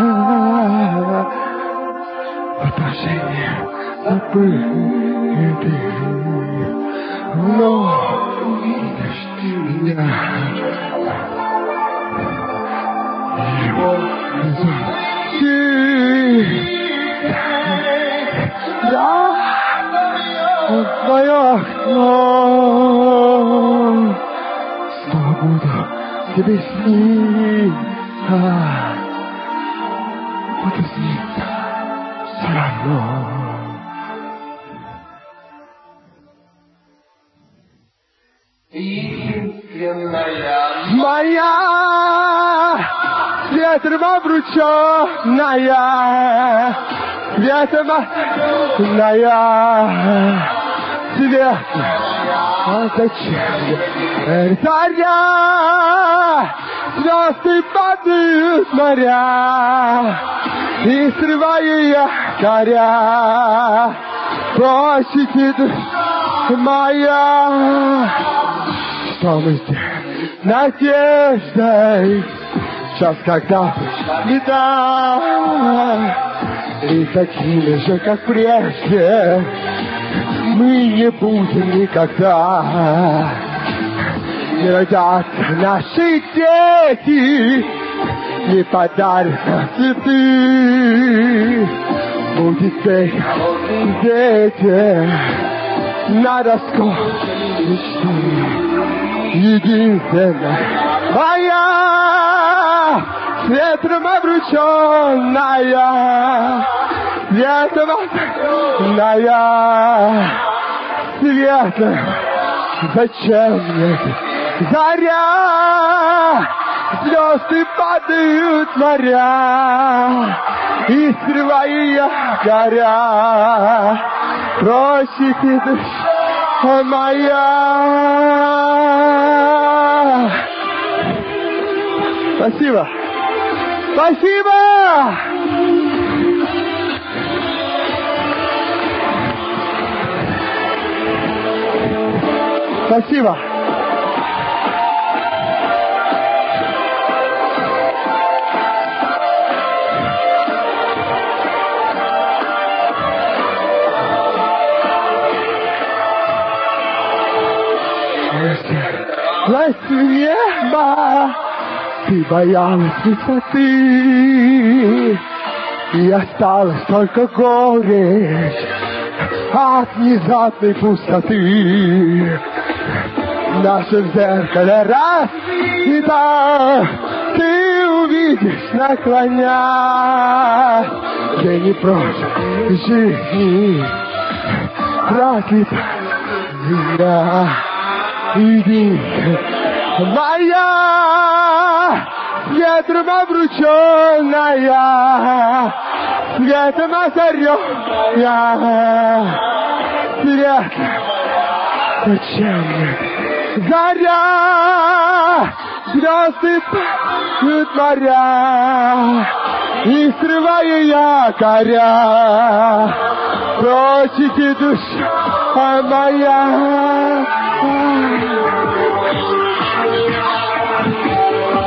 Отражение забыты, но видишь меня. Его ты, да, твое окно. Снова буду тебе сниться, буду сниться все равно. Моя ветром обрученная, ветром обрученная, светлая, а зачем заря, звезды падают моря, и срываю я горя, площади душа моя. Что мы здесь надеждой, сейчас когда беда, и такими же, как прежде, мы не будем никогда. Не родятся наши дети, не подарят нам цветы. Будет петь дети на роскошной мечты. Единственная моя, с ветром обрученная, ветром обрученная, светлая, зачем мне заря, звезды падают моря, и срываю я горя, просит и душа моя. Спасибо. Спасибо! Спасибо. Власть неба, ты боялась высоты, и осталась только горечь от внезапной пустоты. Наше в зеркале разбито, ты увидишь, наклонясь, где не прожит жизни, разлита земля. Иди, моя, ветром обрученная, светом озаренная, свет, зачем мне заря, звезды падают моря, и срываю я горя, прочь иди, душа моя.